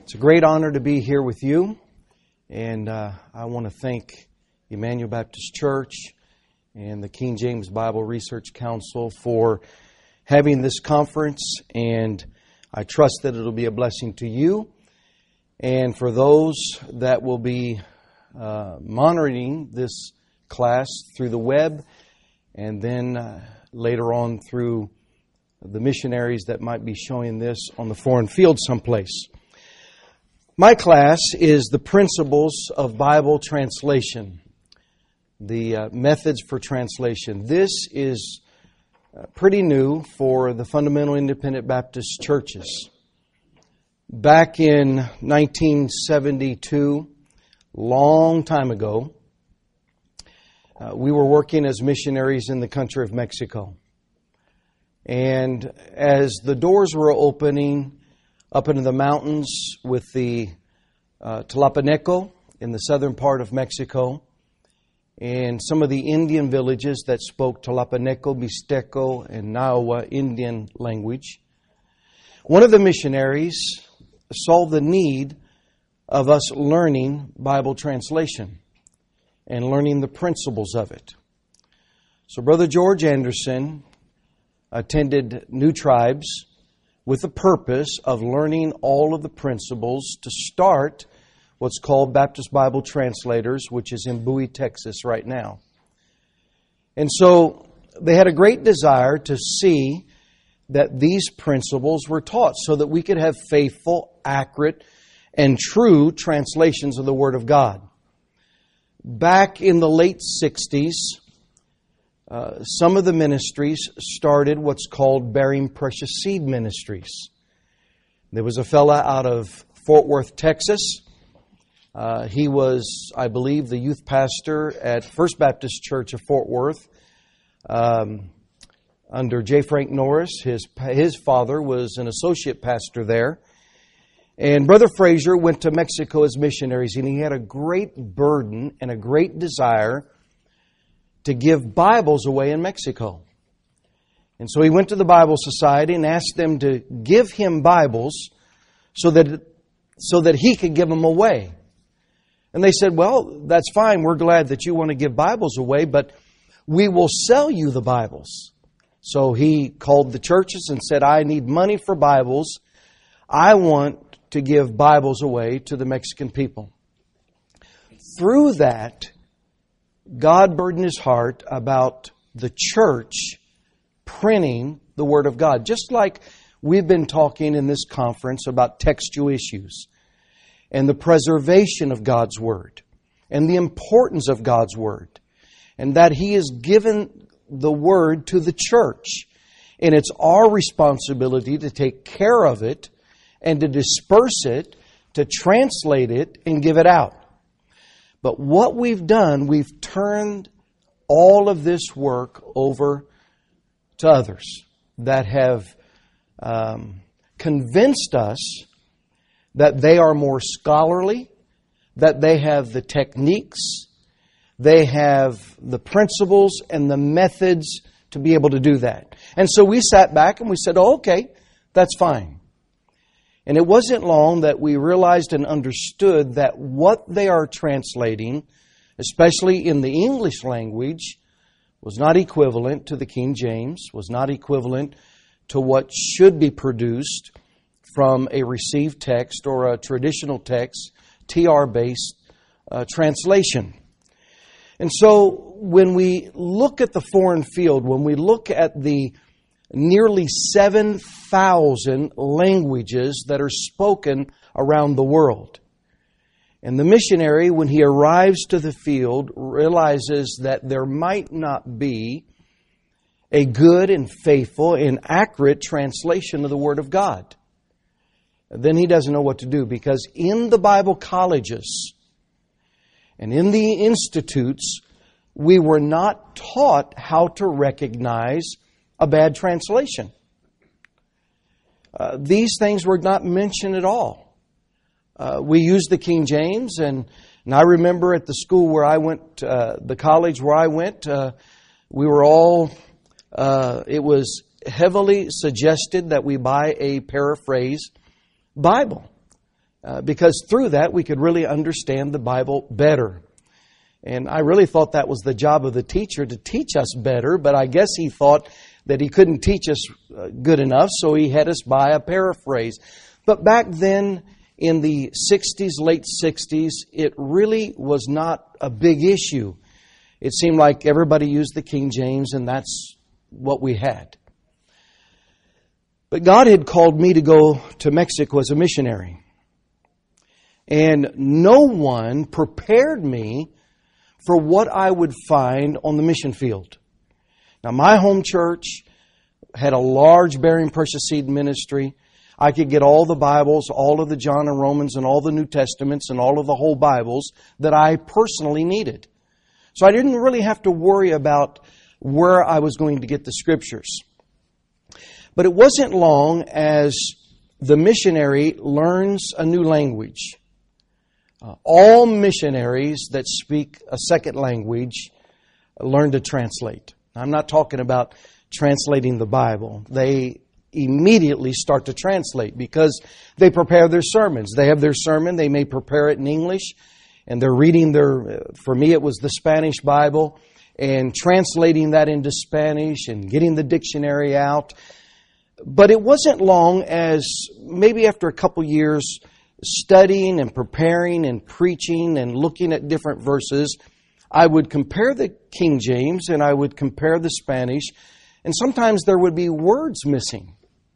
It's a great honor to be here with you, and I want to thank Emmanuel Baptist Church and the King James Bible Research Council for having this conference, and I trust that it'll be a blessing to you and for those that will be monitoring this class through the web and then later on through the missionaries that might be showing this on the foreign field someplace. My class is the principles of Bible translation, the methods for translation. This is pretty new for the fundamental independent Baptist churches. Back in 1972, long time ago, we were working as missionaries in the country of Mexico. And as the doors were opening up into the mountains with the Tlapaneco in the southern part of Mexico, and some of the Indian villages that spoke Tlapaneco, Mixteco, and Nahua Indian language, one of the missionaries saw the need of us learning Bible translation and learning the principles of it. So Brother George Anderson attended New Tribes with the purpose of learning all of the principles to start what's called Baptist Bible Translators, which is in Bowie, Texas right now. And so they had a great desire to see that these principles were taught so that we could have faithful, accurate, and true translations of the Word of God. Back in the late 60s, some of the ministries started what's called Bearing Precious Seed Ministries. There was a fella out of Fort Worth, Texas. He was, I believe, the youth pastor at First Baptist Church of Fort Worth under J. Frank Norris. His father was an associate pastor there. And Brother Frazier went to Mexico as missionaries, and he had a great burden and a great desire to give Bibles away in Mexico. And so he went to the Bible Society and asked them to give him Bibles so that he could give them away. And they said, well, that's fine. We're glad that you want to give Bibles away, but we will sell you the Bibles. So he called the churches and said, I need money for Bibles. I want to give Bibles away to the Mexican people. Through that, God burdened his heart about the church printing the Word of God. Just like we've been talking in this conference about textual issues and the preservation of God's Word and the importance of God's Word, and that He has given the Word to the church. And it's our responsibility to take care of it and to disperse it, to translate it and give it out. But what we've done, we've turned all of this work over to others that have convinced us that they are more scholarly, that they have the techniques, they have the principles and the methods to be able to do that. And so we sat back and we said, oh, okay, that's fine. And it wasn't long that we realized and understood that what they are translating, especially in the English language, was not equivalent to the King James, was not equivalent to what should be produced from a received text or a traditional text, TR-based translation. And so when we look at the foreign field, when we look at the nearly 7,000 languages that are spoken around the world, and the missionary, when he arrives to the field, realizes that there might not be a good and faithful and accurate translation of the Word of God, then he doesn't know what to do, because in the Bible colleges and in the institutes, we were not taught how to recognize a bad translation. These things were not mentioned at all. We used the King James, and I remember at the school where I went, the college where I went, we were all, it was heavily suggested that we buy a paraphrase Bible. because through that we could really understand the Bible better. And I really thought that was the job of the teacher, to teach us better, but I guess he thought that he couldn't teach us good enough, so he had us buy a paraphrase. But back then, in the 60s, late 60s, it really was not a big issue. It seemed like everybody used the King James, and that's what we had. But God had called me to go to Mexico as a missionary. And no one prepared me for what I would find on the mission field. Now, my home church had a large Bearing Precious Seed ministry. I could get all the Bibles, all of the John and Romans, and all the New Testaments, and all of the whole Bibles that I personally needed. So I didn't really have to worry about where I was going to get the Scriptures. But it wasn't long as the missionary learns a new language. All missionaries that speak a second language learn to translate. I'm not talking about translating the Bible. They immediately start to translate because they prepare their sermons. They have their sermon, they may prepare it in English, and they're reading for me it was the Spanish Bible, and translating that into Spanish and getting the dictionary out. But it wasn't long as maybe after a couple years studying and preparing and preaching and looking at different verses, I would compare the King James and I would compare the Spanish, and sometimes there would be words missing.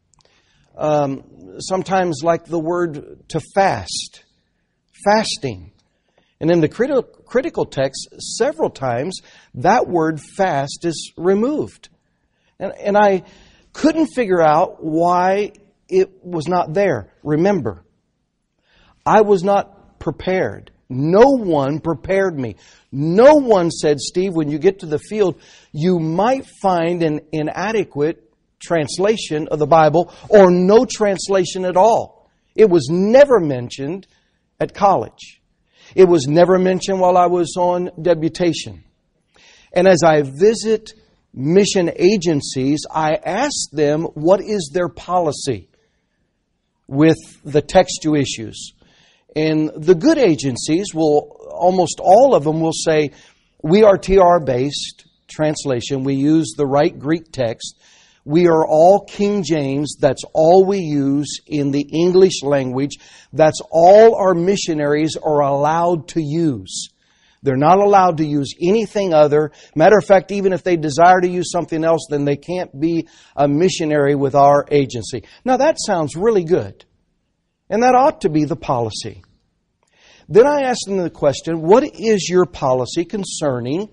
Sometimes like the word to fast, fasting. And in the critical text, several times, that word fast is removed. And I couldn't figure out why it was not there. Remember, I was not prepared. No one prepared me. No one said, Steve, when you get to the field, you might find an inadequate translation of the Bible or no translation at all. It was never mentioned at college. It was never mentioned while I was on deputation. And as I visit mission agencies, I ask them, what is their policy with the textual issues? And the good agencies almost all of them will say, we are TR-based translation. We use the right Greek text. We are all King James. That's all we use in the English language. That's all our missionaries are allowed to use. They're not allowed to use anything other. Matter of fact, even if they desire to use something else, then they can't be a missionary with our agency. Now that sounds really good. And that ought to be the policy. Then I asked them the question, what is your policy concerning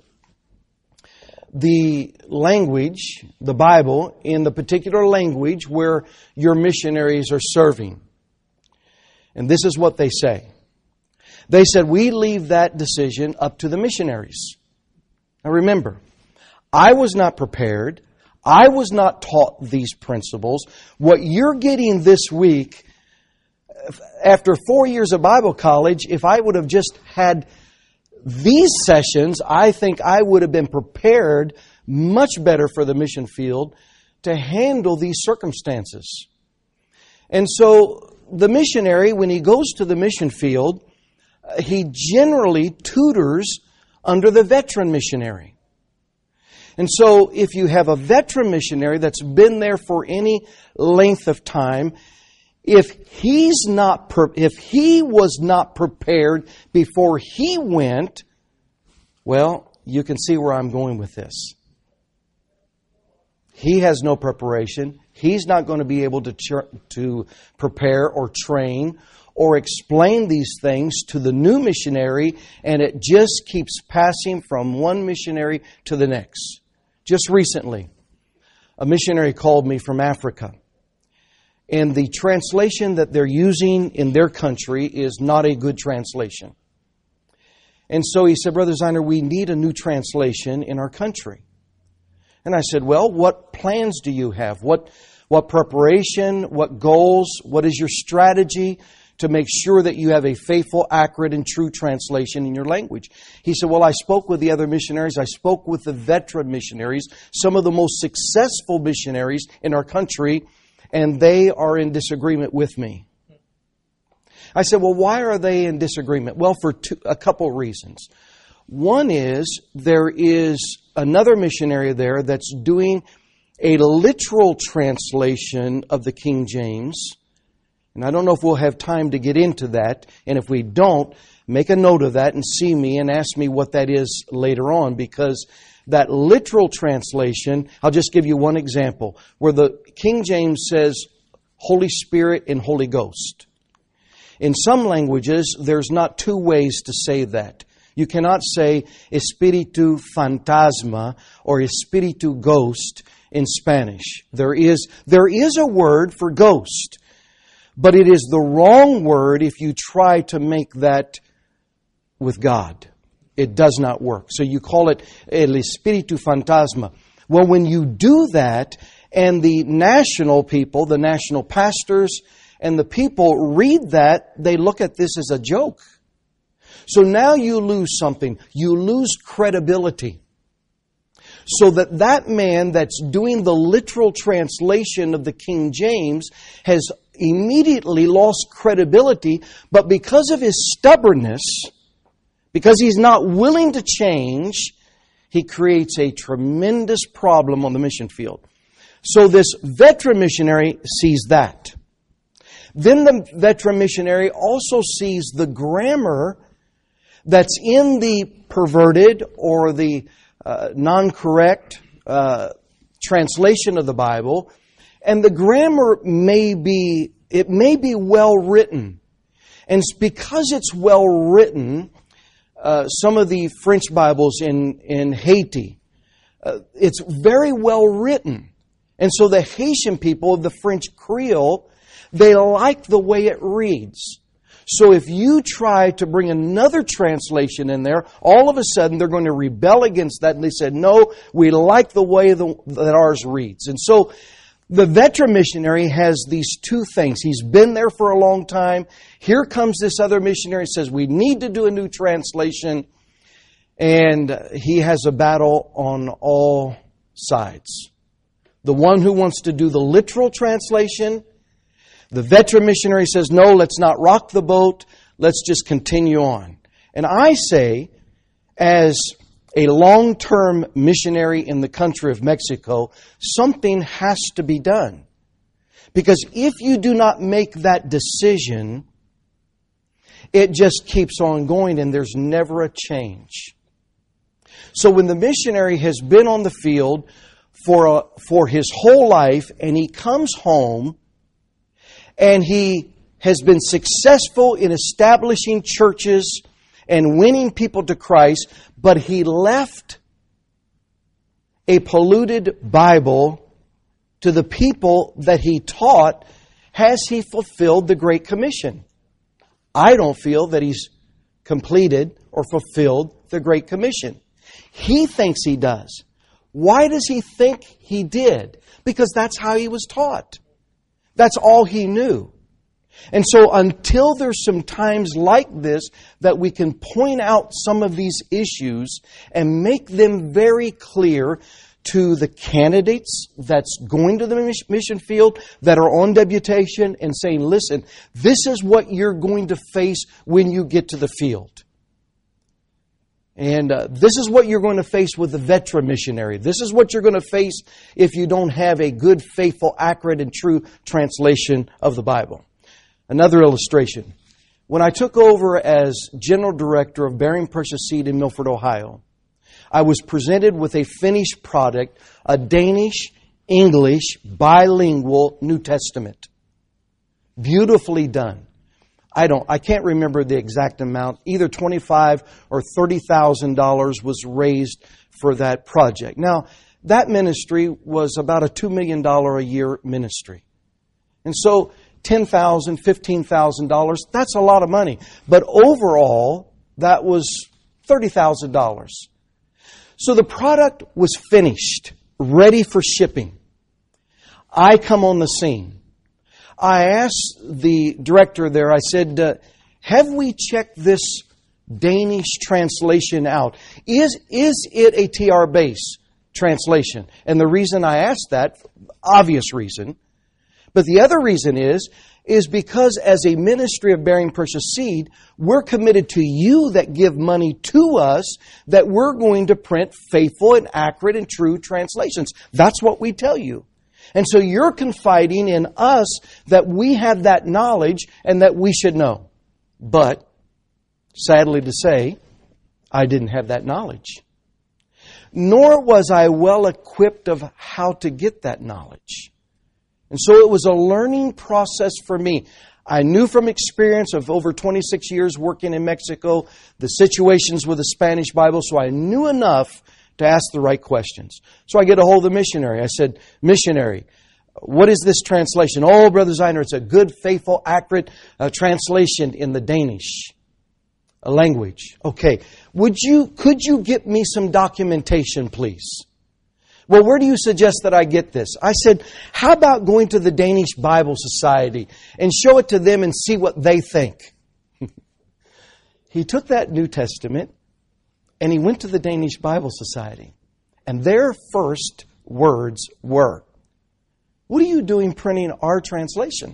the language, the Bible, in the particular language where your missionaries are serving? And this is what they say. They said, we leave that decision up to the missionaries. Now remember, I was not prepared. I was not taught these principles. What you're getting this week, after 4 years of Bible college, if I would have just had these sessions, I think I would have been prepared much better for the mission field to handle these circumstances. And so the missionary, when he goes to the mission field, he generally tutors under the veteran missionary. And so if you have a veteran missionary that's been there for any length of time, if he was not prepared before he went, well, you can see where I'm going with this. He has no preparation. He's not going to be able to prepare or train or explain these things to the new missionary, and it just keeps passing from one missionary to the next. Just recently, a missionary called me from Africa. And the translation that they're using in their country is not a good translation. And so he said, Brother Zeiner, we need a new translation in our country. And I said, well, what plans do you have? What preparation? What goals? What is your strategy to make sure that you have a faithful, accurate, and true translation in your language? He said, well, I spoke with the other missionaries. I spoke with the veteran missionaries, some of the most successful missionaries in our country, and they are in disagreement with me. I said, well, why are they in disagreement? Well, for a couple reasons. One is there is another missionary there that's doing a literal translation of the King James. And I don't know if we'll have time to get into that. And if we don't, make a note of that and see me and ask me what that is later on. Because that literal translation, I'll just give you one example, where the King James says Holy Spirit and Holy Ghost. In some languages, there's not two ways to say that. You cannot say Espíritu Fantasma or Espíritu Ghost in Spanish. There is a word for ghost, but it is the wrong word if you try to make that with God. It does not work. So you call it El Espíritu Fantasma. Well, when you do that, and the national people, the national pastors, and the people read that, they look at this as a joke. So now you lose something. You lose credibility. So that man that's doing the literal translation of the King James has immediately lost credibility, but because of his stubbornness, because he's not willing to change, he creates a tremendous problem on the mission field. So this veteran missionary sees that. Then the veteran missionary also sees the grammar that's in the perverted or the non-correct translation of the Bible. And the grammar may be well written. And because it's well written, some of the French Bibles in Haiti, it's very well written. And so the Haitian people of the French Creole, they like the way it reads. So if you try to bring another translation in there, all of a sudden they're going to rebel against that. And they said, no, we like the way that ours reads. And so the veteran missionary has these two things. He's been there for a long time. Here comes this other missionary, says we need to do a new translation. And he has a battle on all sides. The one who wants to do the literal translation, the veteran missionary says, no, let's not rock the boat. Let's just continue on. And I say, as a long-term missionary in the country of Mexico, something has to be done. Because if you do not make that decision, it just keeps on going and there's never a change. So when the missionary has been on the field for his whole life and he comes home and he has been successful in establishing churches and winning people to Christ, but he left a polluted Bible to the people that he taught, has he fulfilled the Great Commission? I don't feel that he's completed or fulfilled the Great Commission. He thinks he does. Why does he think he did? Because that's how he was taught. That's all he knew. And so until there's some times like this that we can point out some of these issues and make them very clear to the candidates that's going to the mission field, that are on deputation, and saying, listen, this is what you're going to face when you get to the field. And this is what you're going to face with the veteran missionary. This is what you're going to face if you don't have a good, faithful, accurate, and true translation of the Bible. Another illustration. When I took over as General Director of Bearing Precious Seed in Milford, Ohio, I was presented with a finished product, a Danish-English bilingual New Testament. Beautifully done. I can't remember the exact amount. Either $25,000 or $30,000 was raised for that project. Now, that ministry was about a $2 million a year ministry. And so $10,000, $15,000, that's a lot of money. But overall, that was $30,000. So the product was finished, ready for shipping. I come on the scene. I asked the director there, I said, have we checked this Danish translation out? Is it a TR-based translation? And the reason I asked that, obvious reason, but the other reason is is because as a ministry of Bearing Precious Seed, we're committed to you that give money to us that we're going to print faithful and accurate and true translations. That's what we tell you. And so you're confiding in us that we have that knowledge and that we should know. But, sadly to say, I didn't have that knowledge. Nor was I well equipped of how to get that knowledge. And so it was a learning process for me. I knew from experience of over 26 years working in Mexico, the situations with the Spanish Bible, so I knew enough to ask the right questions. So I get a hold of the missionary. I said, "Missionary, what is this translation?" "Oh, Brother Zeiner, it's a good, faithful, accurate translation in the Danish language." "Okay, could you get me some documentation, please?" "Well, where do you suggest that I get this?" I said, "How about going to the Danish Bible Society and show it to them and see what they think?" He took that New Testament and he went to the Danish Bible Society. And their first words were, "What are you doing printing our translation?"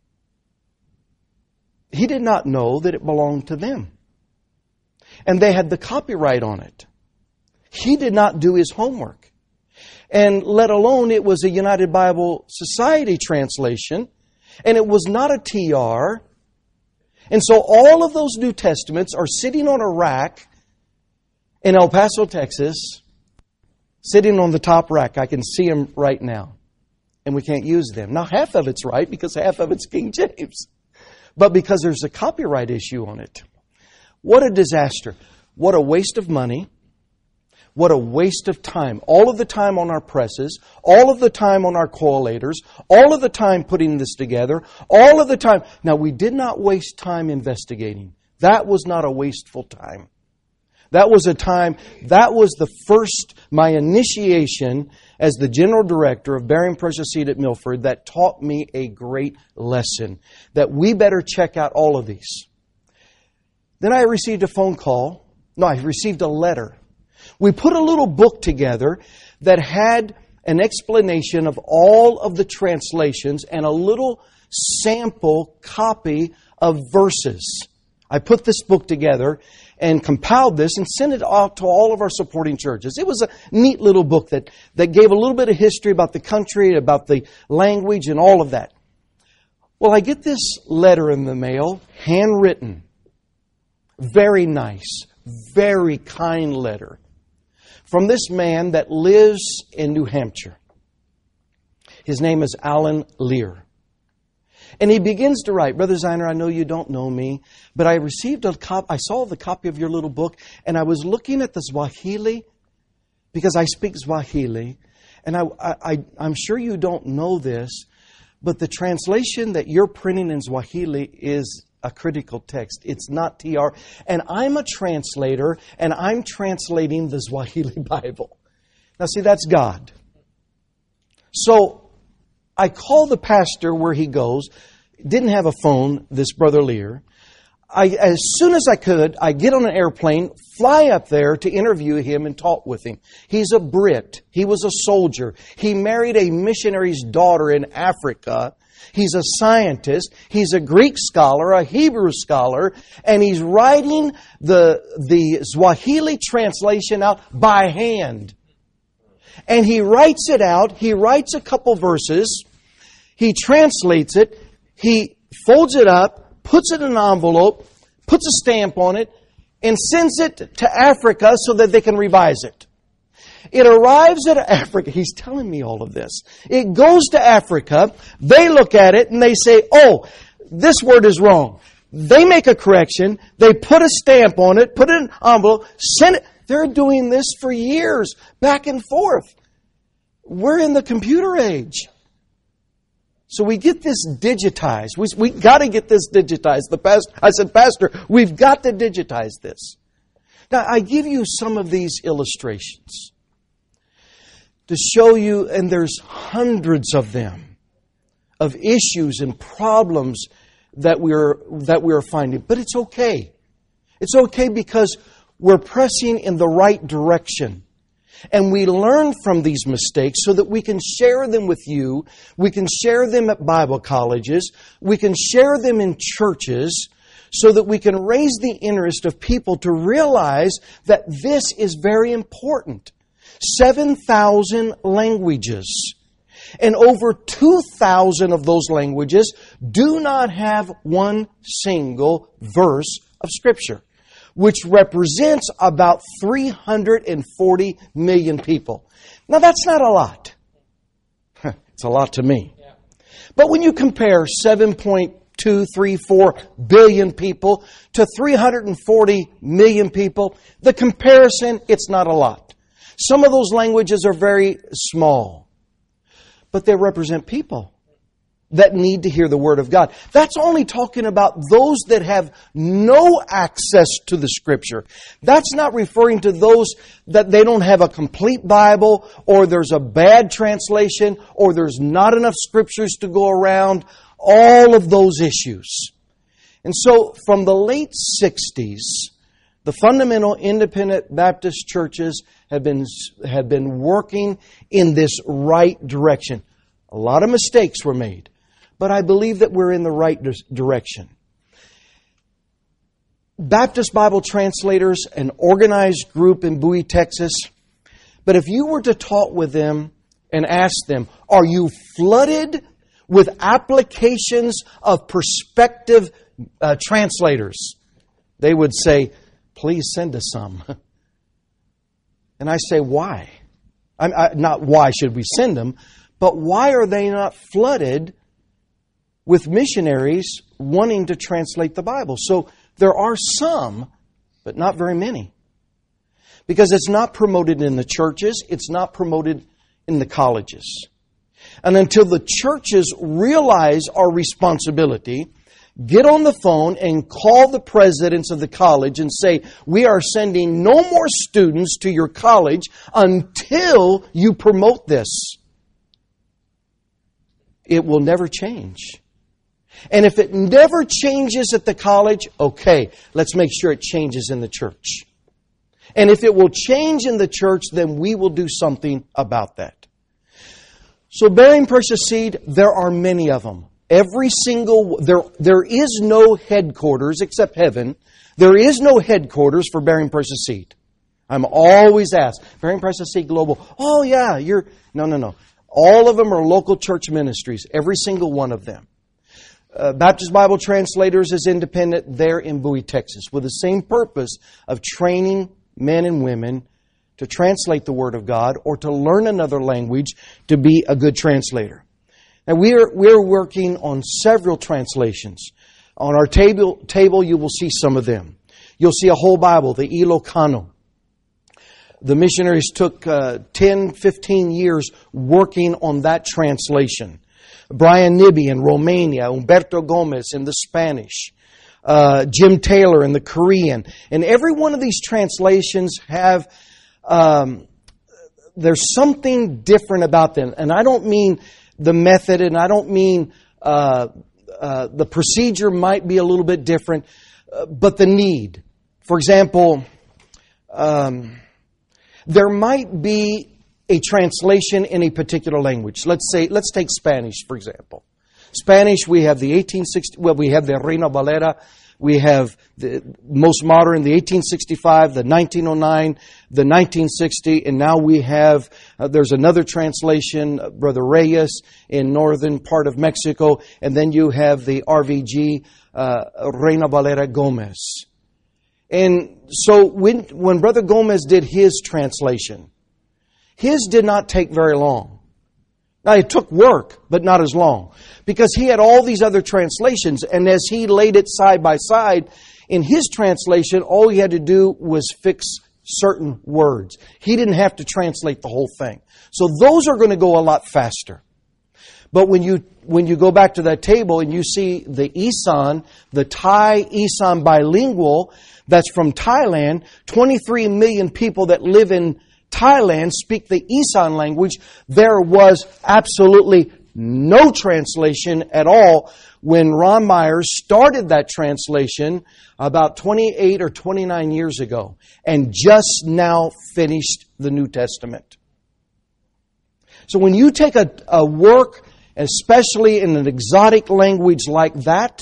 He did not know that it belonged to them. And they had the copyright on it. He did not do his homework. And let alone it was a United Bible Society translation. And it was not a TR. And so all of those New Testaments are sitting on a rack in El Paso, Texas, sitting on the top rack. I can see them right now. And we can't use them. Now, half of it's right because half of it's King James. But because there's a copyright issue on it. What a disaster. What a waste of money. What a waste of time. All of the time on our presses, all of the time on our collators, all of the time putting this together, all of the time. Now, we did not waste time investigating. That was not a wasteful time. That was a time, that was my initiation as the general director of Bearing Precious Seed at Milford that taught me a great lesson. That we better check out all of these. Then I received a phone call. No, I received a letter. We put a little book together that had an explanation of all of the translations and a little sample copy of verses. I put this book together and compiled this and sent it out to all of our supporting churches. It was a neat little book that gave a little bit of history about the country, about the language, and all of that. Well, I get this letter in the mail, handwritten. Very nice, very kind letter from this man that lives in New Hampshire. His name is Alan Lear. And he begins to write, "Brother Zeiner, I know you don't know me, but I saw the copy of your little book, and I was looking at the Swahili, because I speak Swahili, and I'm sure you don't know this, but the translation that you're printing in Swahili is a critical text. It's not TR. And I'm a translator, and I'm translating the Swahili Bible." Now see, that's God. So I call the pastor where he goes. Didn't have a phone, this Brother Lear. As soon as I could, I get on an airplane, fly up there to interview him and talk with him. He's a Brit. He was a soldier. He married a missionary's daughter in Africa. He's a scientist. He's a Greek scholar, a Hebrew scholar, and he's writing the Swahili translation out by hand. And he writes it out. He writes a couple verses. He translates it. He folds it up, puts it in an envelope, puts a stamp on it, and sends it to Africa so that they can revise it. It arrives at Africa. He's telling me all of this. It goes to Africa. They look at it and they say, "Oh, this word is wrong." They make a correction. They put a stamp on it, put it in an envelope, send it. They're doing this for years, back and forth. We're in the computer age. So we get this digitized. We got to get this digitized. I said, "Pastor, we've got to digitize this." Now, I give you some of these illustrations to show you, and there's hundreds of them, of issues and problems that we are finding. But it's okay. It's okay because we're pressing in the right direction. And we learn from these mistakes so that we can share them with you. We can share them at Bible colleges. We can share them in churches so that we can raise the interest of people to realize that this is very important. 7,000 languages. And over 2,000 of those languages do not have one single verse of Scripture, which represents about 340 million people. Now, that's not a lot. It's a lot to me. But when you compare 7.234 billion people to 340 million people, the comparison, it's not a lot. Some of those languages are very small, but they represent people that need to hear the Word of God. That's only talking about those that have no access to the Scripture. That's not referring to those that they don't have a complete Bible, or there's a bad translation, or there's not enough Scriptures to go around. All of those issues. And so from the late 60s, the fundamental independent Baptist churches have been working in this right direction. A lot of mistakes were made, but I believe that we're in the right direction. Baptist Bible Translators, an organized group in Bowie, Texas. But if you were to talk with them and ask them, are you flooded with applications of prospective translators? They would say, please send us some. And I say, why? Not why should we send them, but why are they not flooded with missionaries wanting to translate the Bible? So there are some, but not very many. Because it's not promoted in the churches, it's not promoted in the colleges. And until the churches realize our responsibility, get on the phone and call the presidents of the college and say, we are sending no more students to your college until you promote this. It will never change. And if it never changes at the college, okay, let's make sure it changes in the church. And if it will change in the church, then we will do something about that. So Bearing Precious Seed, there are many of them. Every single, there is no headquarters except heaven. There is no headquarters for Bearing Precious Seed. I'm always asked, Bearing Precious Seed Global, oh yeah, no. All of them are local church ministries, every single one of them. Baptist Bible Translators is independent there in Bowie, Texas, with the same purpose of training men and women to translate the Word of God or to learn another language to be a good translator. Now we're working on several translations. On our table you will see some of them. You'll see a whole Bible, the Ilocano. The missionaries took 10, 15 years working on that translation. Brian Nibby in Romania, Humberto Gomez in the Spanish, Jim Taylor in the Korean. And every one of these translations have, there's something different about them. And I don't mean the method, and I don't mean the procedure might be a little bit different, but the need. For example, there might be a translation in a particular language. Let's take Spanish, for example. Spanish, we have the we have the Reina Valera, we have the most modern, the 1865, the 1909, the 1960, and now we have, there's another translation, Brother Reyes, in northern part of Mexico, and then you have the RVG, Reina Valera Gomez. And so when Brother Gomez did his translation, his did not take very long. Now, it took work, but not as long. Because he had all these other translations, and as he laid it side by side, in his translation, all he had to do was fix certain words. He didn't have to translate the whole thing. So those are going to go a lot faster. But when you go back to that table and you see the Isan, the Thai Isan bilingual, that's from Thailand, 23 million people that live in Thailand speak the Isan language. There was absolutely no translation at all when Ron Myers started that translation about 28 or 29 years ago and just now finished the New Testament. So when you take a work, especially in an exotic language like that,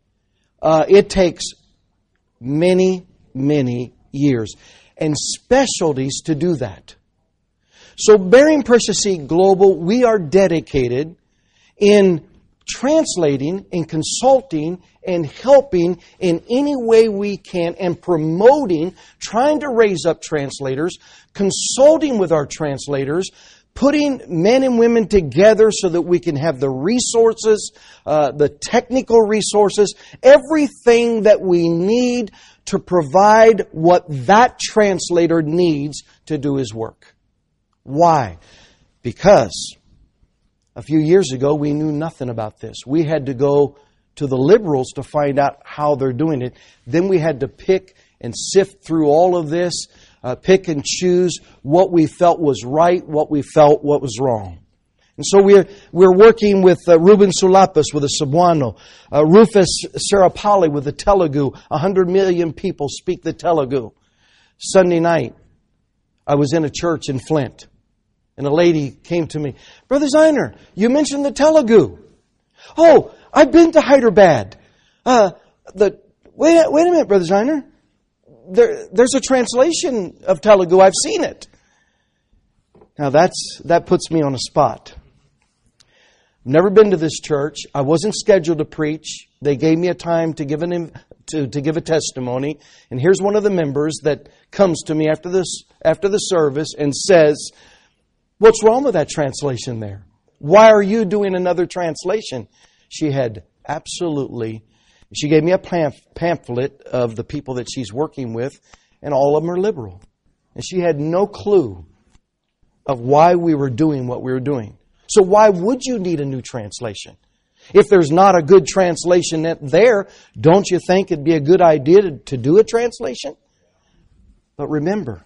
it takes many, many years and specialties to do that. So Bearing Precious Seed Global, we are dedicated in translating and consulting and helping in any way we can and promoting, trying to raise up translators, consulting with our translators, putting men and women together so that we can have the resources, the technical resources, everything that we need to provide what that translator needs to do his work. Why? Because a few years ago we knew nothing about this. We had to go to the liberals to find out how they're doing it. Then we had to pick and sift through all of this, pick and choose what we felt was right, what we felt what was wrong. And so we're working with Ruben Sulapas with the Cebuano, Rufus Sarapali with the Telugu. 100 million people speak the Telugu. Sunday night, I was in a church in Flint, and a lady came to me, Brother Zeiner, you mentioned the Telugu. Oh, I've been to Hyderabad. Wait a minute, Brother Zeiner. There's a translation of Telugu. I've seen it. Now that puts me on a spot. Never been to this church. I wasn't scheduled to preach. They gave me a time to give a testimony. And here's one of the members that comes to me after the service and says, "What's wrong with that translation there? Why are you doing another translation?" She had absolutely. She gave me a pamphlet of the people that she's working with, and all of them are liberal. And she had no clue of why we were doing what we were doing. So why would you need a new translation? If there's not a good translation there, don't you think it'd be a good idea to do a translation? But remember,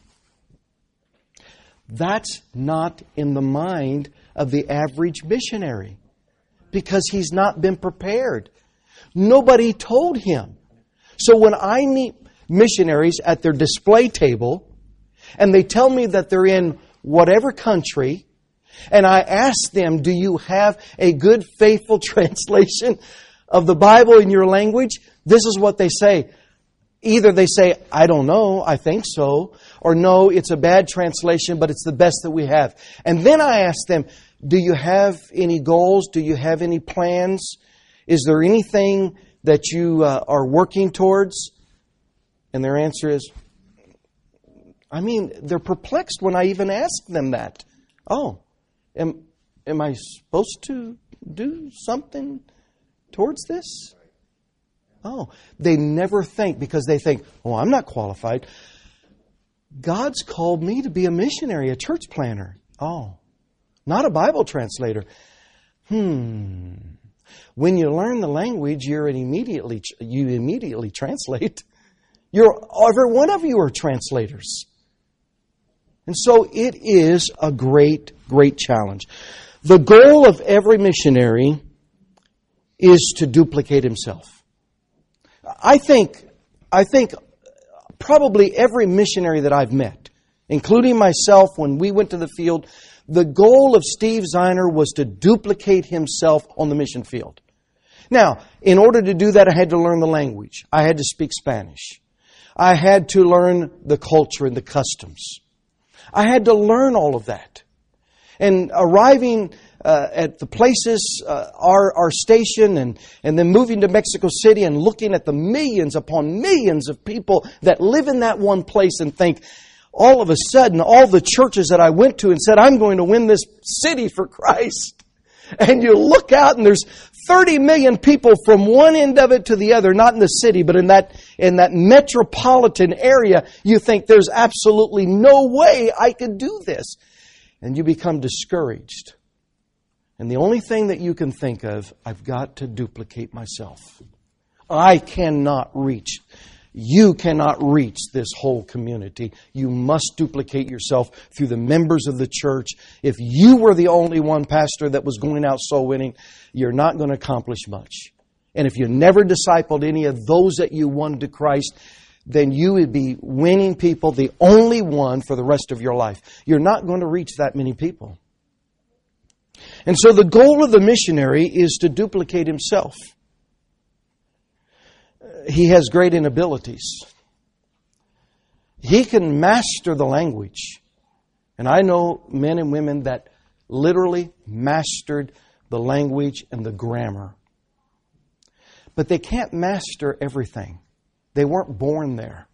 that's not in the mind of the average missionary because he's not been prepared. Nobody told him. So when I meet missionaries at their display table and they tell me that they're in whatever country, and I ask them, do you have a good, faithful translation of the Bible in your language? This is what they say. Either they say, I don't know, I think so, or no, it's a bad translation, but it's the best that we have. And then I ask them, do you have any goals? Do you have any plans? Is there anything that you are working towards? And their answer is, they're perplexed when I even ask them that. Oh, am I supposed to do something towards this? Oh, they never think because they think, oh, I'm not qualified. God's called me to be a missionary, a church planner. Oh, not a Bible translator. When you learn the language, you immediately translate. Every one of you are translators. And so it is a great, great challenge. The goal of every missionary is to duplicate himself. I think probably every missionary that I've met, including myself when we went to the field, the goal of Steve Zeiner was to duplicate himself on the mission field. Now, in order to do that, I had to learn the language. I had to speak Spanish. I had to learn the culture and the customs. I had to learn all of that. And arriving at the places, our station, and then moving to Mexico City and looking at the millions upon millions of people that live in that one place and think, all of a sudden, all the churches that I went to and said, I'm going to win this city for Christ. And you look out and there's 30 million people from one end of it to the other, not in the city, but in that metropolitan area. You think there's absolutely no way I could do this. And you become discouraged. And the only thing that you can think of, I've got to duplicate myself. I cannot reach. You cannot reach this whole community. You must duplicate yourself through the members of the church. If you were the only one, pastor, that was going out soul winning, you're not going to accomplish much. And if you never discipled any of those that you won to Christ, then you would be winning people, the only one, for the rest of your life. You're not going to reach that many people. And so the goal of the missionary is to duplicate himself. He has great inabilities. He can master the language. And I know men and women that literally mastered the language and the grammar. But they can't master everything. They weren't born there.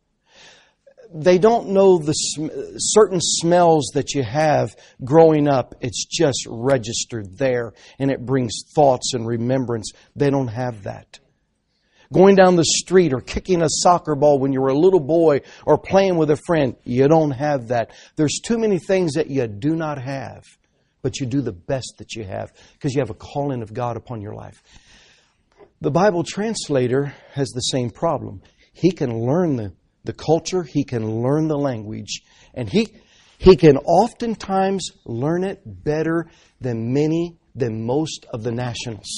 They don't know the certain smells that you have growing up. It's just registered there, and it brings thoughts and remembrance. They don't have that. Going down the street or kicking a soccer ball when you were a little boy or playing with a friend, you don't have that. There's too many things that you do not have, but you do the best that you have because you have a calling of God upon your life. The Bible translator has the same problem. He can learn the culture, he can learn the language, and he can oftentimes learn it better than most of the nationals.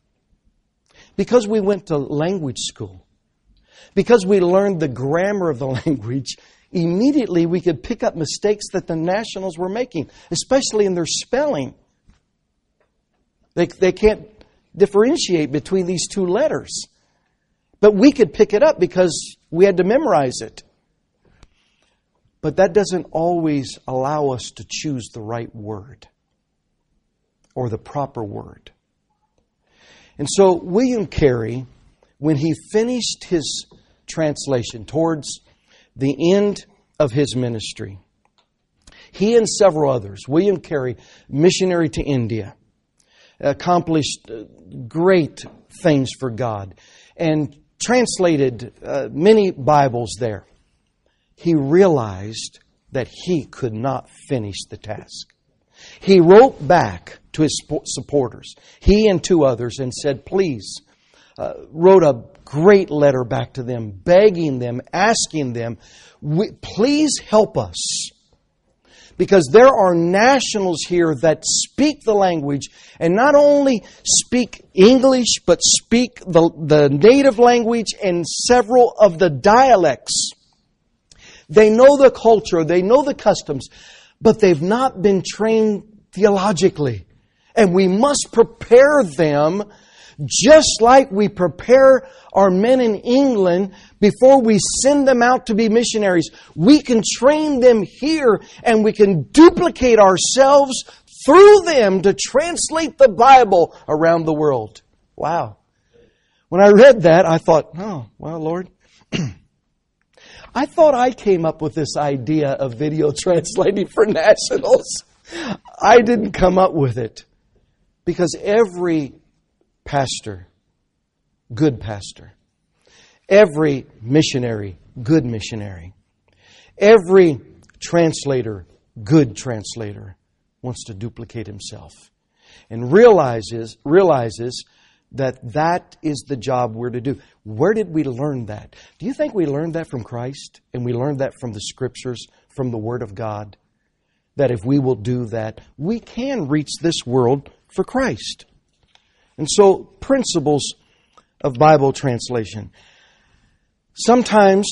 Because we went to language school, because we learned the grammar of the language, immediately we could pick up mistakes that the nationals were making, especially in their spelling. They can't differentiate between these two letters. But we could pick it up because we had to memorize it. But that doesn't always allow us to choose the right word or the proper word. And so William Carey, when he finished his translation towards the end of his ministry, he and several others, William Carey, missionary to India, accomplished great things for God and translated many Bibles there. He realized that he could not finish the task. He wrote back to his supporters, he and two others, and said, please, wrote a great letter back to them, begging them, asking them, please help us. Because there are nationals here that speak the language and not only speak English, but speak the native language and several of the dialects. They know the culture, they know the customs, but they've not been trained theologically. And we must prepare them just like we prepare our men in England before we send them out to be missionaries. We can train them here and we can duplicate ourselves through them to translate the Bible around the world. Wow. When I read that, I thought, oh, well, Lord, I thought I came up with this idea of video translating for nationals. I didn't come up with it. Because every pastor, good pastor, every missionary, good missionary, every translator, good translator, wants to duplicate himself and realizes that is the job we're to do. Where did we learn that? Do you think we learned that from Christ and we learned that from the Scriptures, from the Word of God? That if we will do that, we can reach this world for Christ. And so, principles of Bible translation. Sometimes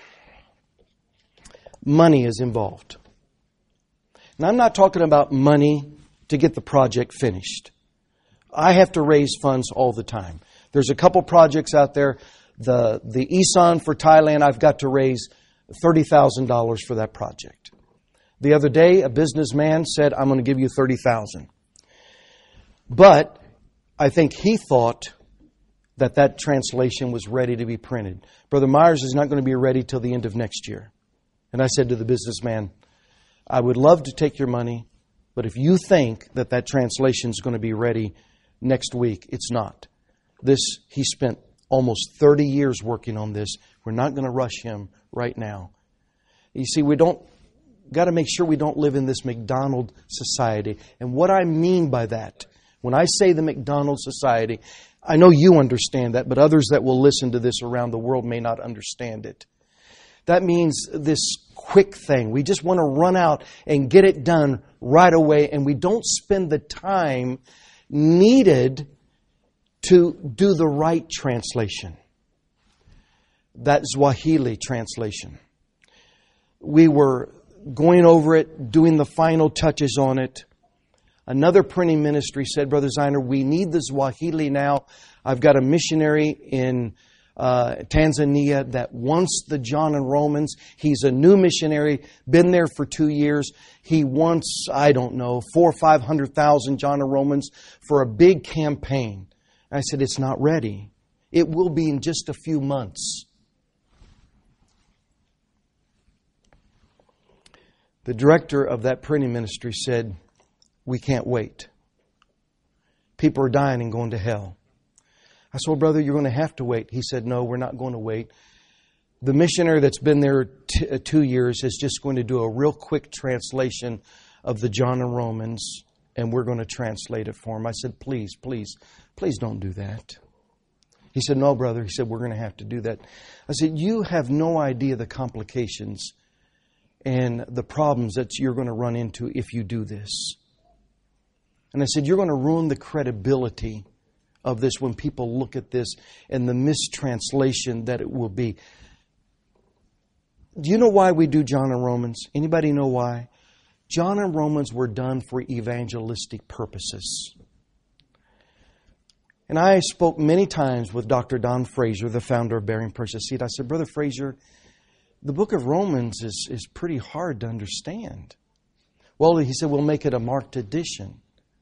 money is involved. And I'm not talking about money to get the project finished. I have to raise funds all the time. There's a couple projects out there. The ESON for Thailand, I've got to raise $30,000 for that project. The other day, a businessman said, I'm going to give you $30,000. But I think he thought that translation was ready to be printed. Brother Myers is not going to be ready till the end of next year. And I said to the businessman, I would love to take your money, but if you think that translation is going to be ready next week, it's not. He spent almost 30 years working on this. We're not going to rush him right now. You see, we got to make sure we don't live in this McDonald society. And what I mean by that, when I say the McDonald society, I know you understand that, but others that will listen to this around the world may not understand it. That means this quick thing. We just want to run out and get it done right away, and we don't spend the time needed to do the right translation. That Swahili translation. We were going over it, doing the final touches on it. Another printing ministry said, Brother Zeiner, we need the Swahili now. I've got a missionary in Tanzania that wants the John and Romans. He's a new missionary, been there for 2 years. He wants, 400,000 or 500,000 John and Romans for a big campaign. I said, it's not ready. It will be in just a few months. The director of that printing ministry said, we can't wait. People are dying and going to hell. I said, well, brother, you're going to have to wait. He said, no, we're not going to wait. The missionary that's been there 2 years is just going to do a real quick translation of the John and Romans, and we're going to translate it for him. I said, please don't do that. He said, no, brother. He said, we're going to have to do that. I said, you have no idea the complications and the problems that you're going to run into if you do this. And I said, you're going to ruin the credibility of this when people look at this and the mistranslation that it will be. Do you know why we do John and Romans? Anybody know why? John and Romans were done for evangelistic purposes. And I spoke many times with Dr. Don Fraser, the founder of Bearing Precious Seed. I said, Brother Fraser, the book of Romans is pretty hard to understand. Well, he said, we'll make it a marked edition.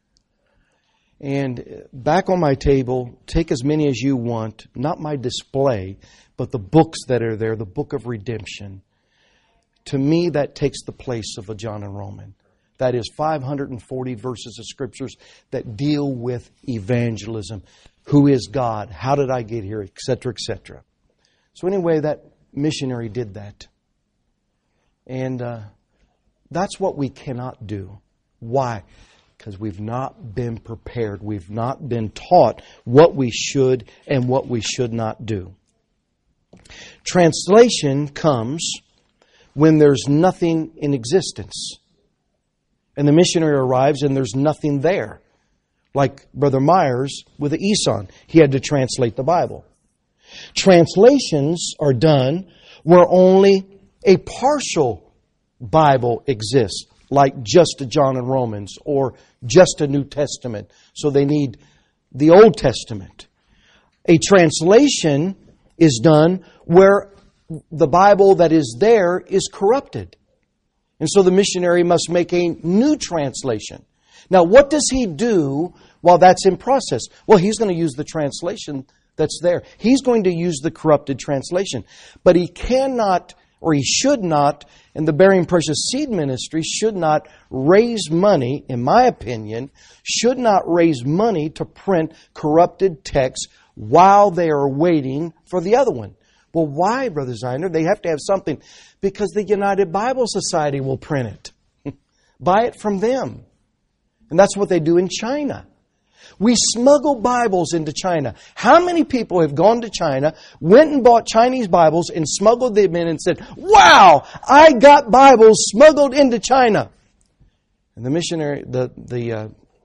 And back on my table, take as many as you want, not my display, but the books that are there, the book of redemption. To me, that takes the place of a John and Roman. That is 540 verses of scriptures that deal with evangelism. Who is God? How did I get here? Etc., etc. So anyway, that missionary did that. And that's what we cannot do. Why? Because we've not been prepared. We've not been taught what we should and what we should not do. Translation comes when there's nothing in existence. And the missionary arrives and there's nothing there. Like Brother Myers with the Eson. He had to translate the Bible. Translations are done where only a partial Bible exists, like just a John and Romans or just a New Testament. So they need the Old Testament. A translation is done where the Bible that is there is corrupted. And so the missionary must make a new translation. Now, what does he do while that's in process? Well, he's going to use the translation that's there. He's going to use the corrupted translation. But he cannot, or he should not, and the Bearing Precious Seed Ministry should not raise money, in my opinion, should not raise money to print corrupted texts while they are waiting for the other one. Well, why, Brother Zeiner? They have to have something. Because the United Bible Society will print it. Buy it from them. And that's what they do in China. We smuggle Bibles into China. How many people have gone to China, went and bought Chinese Bibles and smuggled them in and said, wow, I got Bibles smuggled into China. And the missionary, I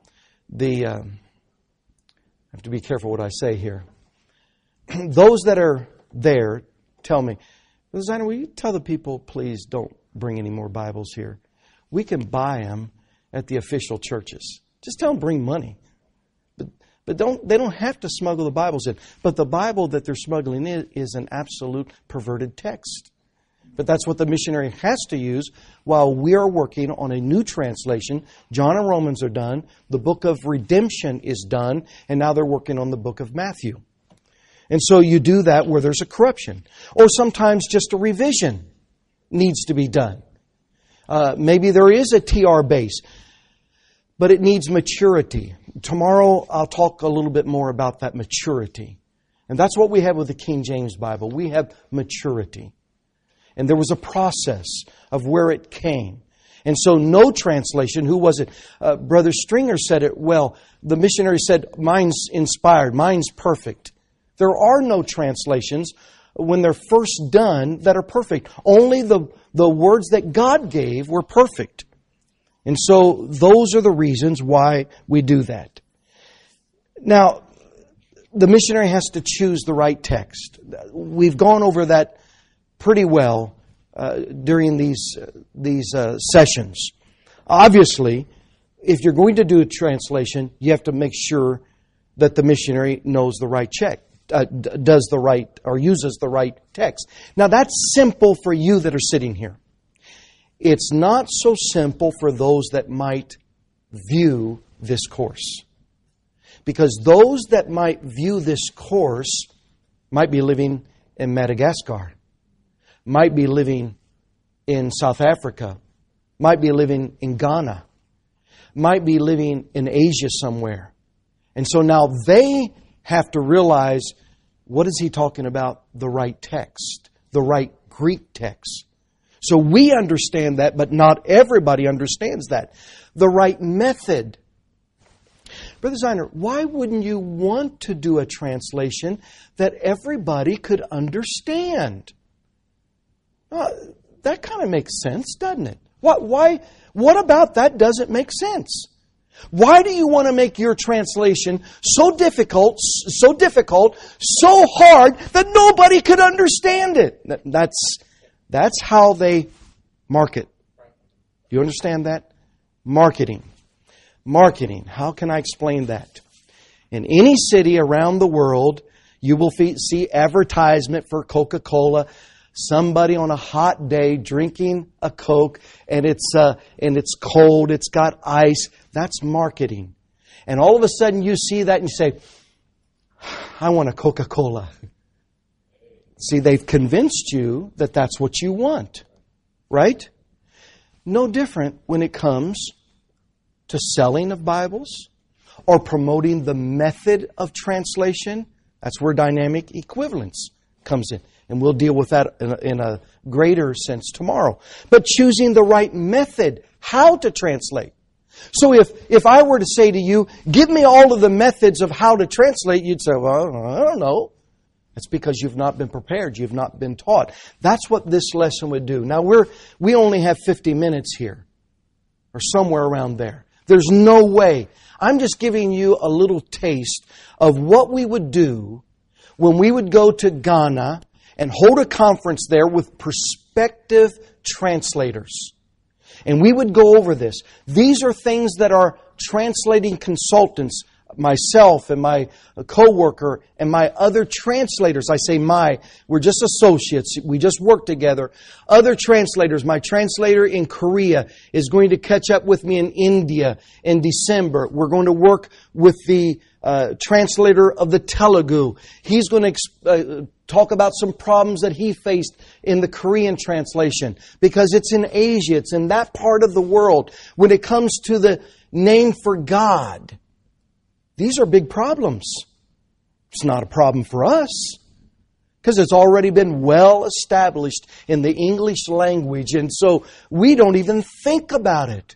have to be careful what I say here. Those that are there tell me, Brother Zeiner, will you tell the people, please don't bring any more Bibles here. We can buy them at the official churches. Just tell them bring money. But they don't have to smuggle the Bibles in. But the Bible that they're smuggling in is an absolute perverted text. But that's what the missionary has to use while we are working on a new translation. John and Romans are done. The book of redemption is done. And now they're working on the book of Matthew. And so you do that where there's a corruption. Or sometimes just a revision needs to be done. Maybe there is a TR base, but it needs maturity. Tomorrow I'll talk a little bit more about that maturity. And that's what we have with the King James Bible. We have maturity. And there was a process of where it came. And so no translation, who was it? Brother Stringer said it well. The missionary said, mine's inspired, mine's perfect. There are no translations when they're first done that are perfect. Only the words that God gave were perfect. And so those are the reasons why we do that. Now, the missionary has to choose the right text. We've gone over that pretty well during these sessions. Obviously, if you're going to do a translation, you have to make sure that the missionary knows the right does the right or uses the right text. Now that's simple for you that are sitting here. It's not so simple for those that might view this course. Because those that might view this course might be living in Madagascar, might be living in South Africa, might be living in Ghana, might be living in Asia somewhere. And so now they have to realize, what is he talking about? The right text, the right Greek text. So we understand that, but not everybody understands that. The right method. Brother Zeiner, why wouldn't you want to do a translation that everybody could understand? That kind of makes sense, doesn't it? What about that doesn't make sense? Why do you want to make your translation so difficult, so hard that nobody could understand it? That's how they market. Do you understand that? Marketing. How can I explain that? In any city around the world, you will see advertisement for Coca-Cola. Somebody on a hot day drinking a Coke, and it's cold, it's got ice. That's marketing. And all of a sudden you see that and you say, I want a Coca-Cola. See, they've convinced you that that's what you want. Right? No different when it comes to selling of Bibles or promoting the method of translation. That's where dynamic equivalence comes in. And we'll deal with that in a greater sense tomorrow. But choosing the right method, how to translate. So if I were to say to you, give me all of the methods of how to translate, you'd say, well, I don't know. That's because you've not been prepared. You've not been taught. That's what this lesson would do. Now, we only have 50 minutes here, or somewhere around there. There's no way. I'm just giving you a little taste of what we would do when we would go to Ghana and hold a conference there with prospective translators. And we would go over this. These are things that our translating consultants, myself and my co-worker and my other translators, I say we're just associates, we just work together. Other translators, my translator in Korea is going to catch up with me in India in December. We're going to work with the translator of the Telugu. He's going to talk about some problems that he faced in the Korean translation, because it's in Asia, it's in that part of the world. When it comes to the name for God, these are big problems. It's not a problem for us, because it's already been well established in the English language, and so we don't even think about it.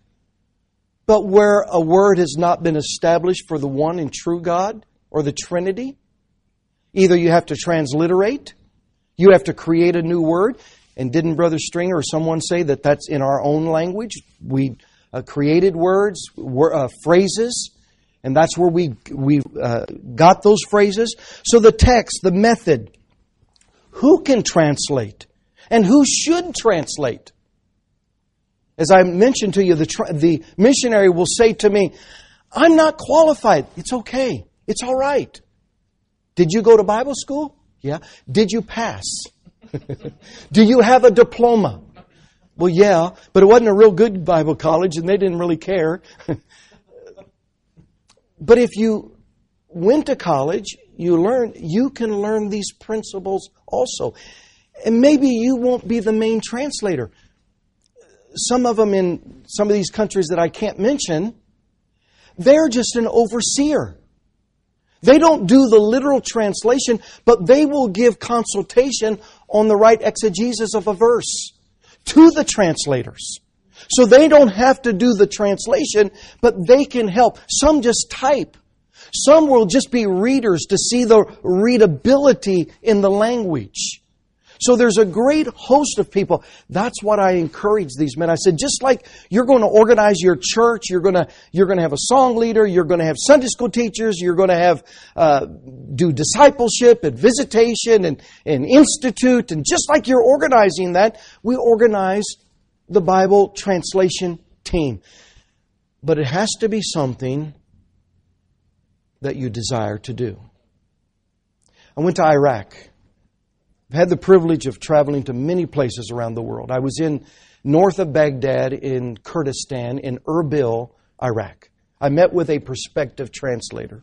But where a word has not been established for the one and true God, or the Trinity, either you have to transliterate, you have to create a new word. And didn't Brother Stringer or someone say that that's in our own language? We created words, phrases, and that's where we got those phrases. So the text, the method, who can translate and who should translate? As I mentioned to you, the missionary will say to me, I'm not qualified. It's okay. It's all right. Did you go to Bible school? Yeah. Did you pass? Do you have a diploma? Well, yeah, but it wasn't a real good Bible college and they didn't really care. But if you went to college, you can learn these principles also. And maybe you won't be the main translator. Some of them in some of these countries that I can't mention, they're just an overseer. They don't do the literal translation, but they will give consultation on the right exegesis of a verse to the translators. So they don't have to do the translation, but they can help. Some just type. Some will just be readers to see the readability in the language. So there's a great host of people. That's what I encourage these men. I said, just like you're going to organize your church, you're going to have a song leader, you're going to have Sunday school teachers, you're going to have do discipleship and visitation and institute, and just like you're organizing that, we organize the Bible translation team. But it has to be something that you desire to do. I went to Iraq. I've had the privilege of traveling to many places around the world. I was in north of Baghdad in Kurdistan, in Erbil, Iraq. I met with a prospective translator.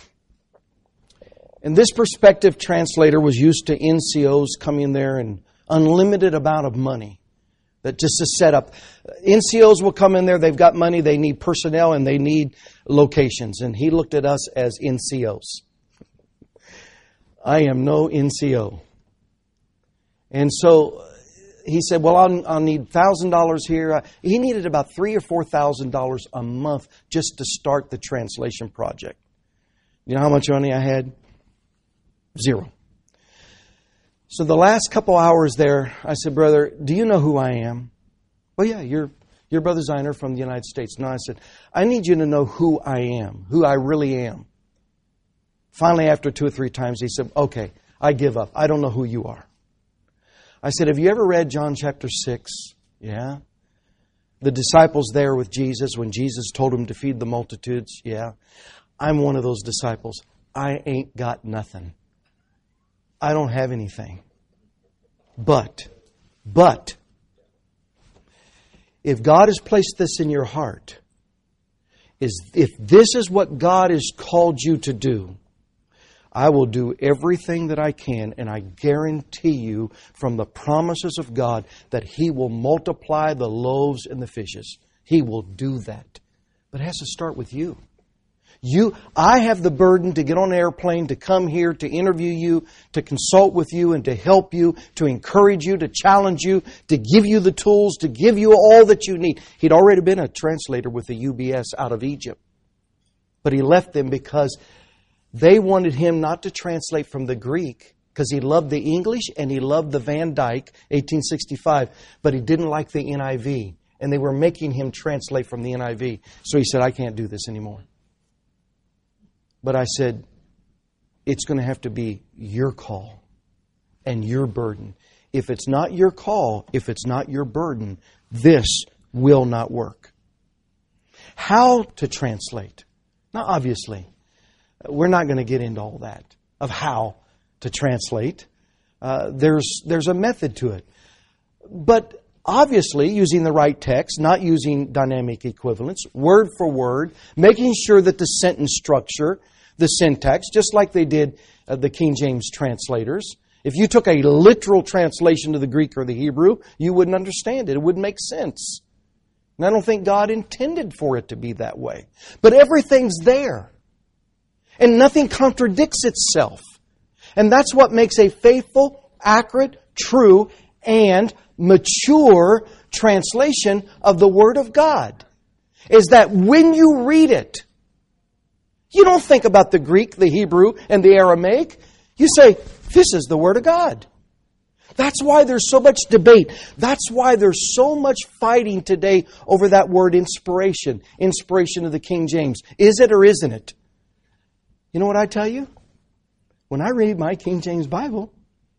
And this prospective translator was used to NCOs coming there and unlimited amount of money. That just to set up. NCOs will come in there, they've got money, they need personnel, and they need locations. And he looked at us as NCOs. I am no NCO. And so he said, well, I'll need $1,000 here. He needed about $3,000 or $4,000 a month just to start the translation project. You know how much money I had? Zero. So the last couple hours there, I said, brother, do you know who I am? Well, yeah, you're Brother Zeiner from the United States. No, I said, I need you to know who I am, who I really am. Finally, after 2 or 3 times, he said, okay, I give up. I don't know who you are. I said, have you ever read John chapter 6? Yeah. The disciples there with Jesus when Jesus told them to feed the multitudes? Yeah. I'm one of those disciples. I ain't got nothing. I don't have anything. But, if God has placed this in your heart, if this is what God has called you to do, I will do everything that I can, and I guarantee you from the promises of God that He will multiply the loaves and the fishes. He will do that. But it has to start with you. I have the burden to get on an airplane, to come here, to interview you, to consult with you, and to help you, to encourage you, to challenge you, to give you the tools, to give you all that you need. He'd already been a translator with the UBS out of Egypt. But he left them because they wanted him not to translate from the Greek, because he loved the English and he loved the Van Dyke, 1865, but he didn't like the NIV. And they were making him translate from the NIV. So he said, I can't do this anymore. But I said, it's going to have to be your call and your burden. If it's not your call, if it's not your burden, this will not work. How to translate? Now, obviously, we're not going to get into all that of how to translate. There's a method to it. But obviously, using the right text, not using dynamic equivalence, word for word, making sure that the sentence structure, the syntax, just like they did the King James translators. If you took a literal translation to the Greek or the Hebrew, you wouldn't understand it. It wouldn't make sense. And I don't think God intended for it to be that way. But everything's there. And nothing contradicts itself. And that's what makes a faithful, accurate, true, and mature translation of the Word of God. Is that when you read it, you don't think about the Greek, the Hebrew, and the Aramaic. You say, this is the Word of God. That's why there's so much debate. That's why there's so much fighting today over that word inspiration. Inspiration of the King James. Is it or isn't it? You know what I tell you? When I read my King James Bible,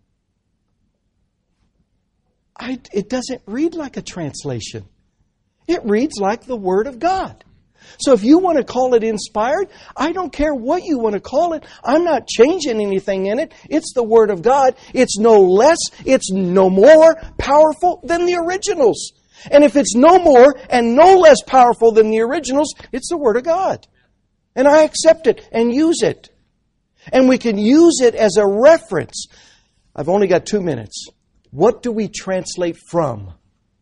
it doesn't read like a translation. It reads like the Word of God. So if you want to call it inspired, I don't care what you want to call it. I'm not changing anything in it. It's the Word of God. It's no less, it's no more powerful than the originals. And if it's no more and no less powerful than the originals, it's the Word of God. And I accept it and use it. And we can use it as a reference. I've only got 2 minutes. What do we translate from?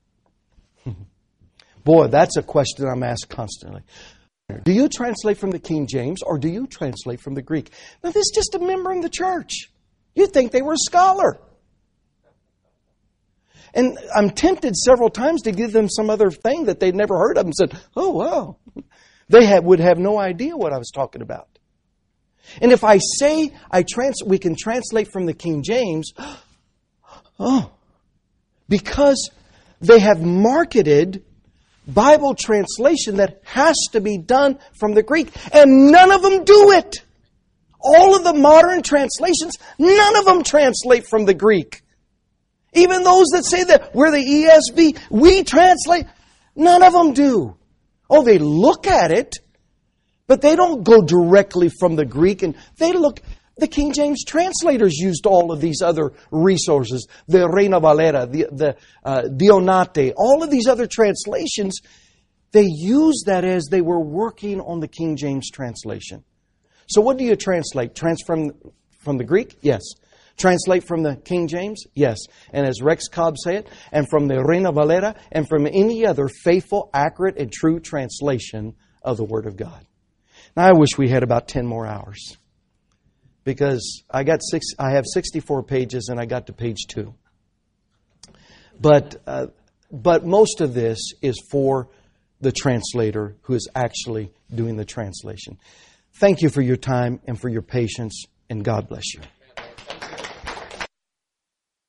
Boy, that's a question I'm asked constantly. Do you translate from the King James or do you translate from the Greek? Now, this is just a member in the church. You'd think they were a scholar. And I'm tempted several times to give them some other thing that they'd never heard of and said, oh, wow. They would have no idea what I was talking about. And if I say we can translate from the King James, Oh, because they have marketed Bible translation that has to be done from the Greek, and none of them do it. All of the modern translations, none of them translate from the Greek. Even those that say that we're the ESV, we translate, none of them do. Oh, they look at it, but they don't go directly from the Greek, and they look. The King James translators used all of these other resources, the Reina Valera, the Dionate, all of these other translations. They used that as they were working on the King James translation. So what do you translate? From the Greek? Yes. Translate from the King James? Yes. And as Rex Cobb said, and from the Reina Valera, and from any other faithful, accurate, and true translation of the Word of God. Now, I wish we had about 10 more hours. Because I have 64 pages and I got to page 2. But most of this is for the translator who is actually doing the translation. Thank you for your time and for your patience, and God bless you.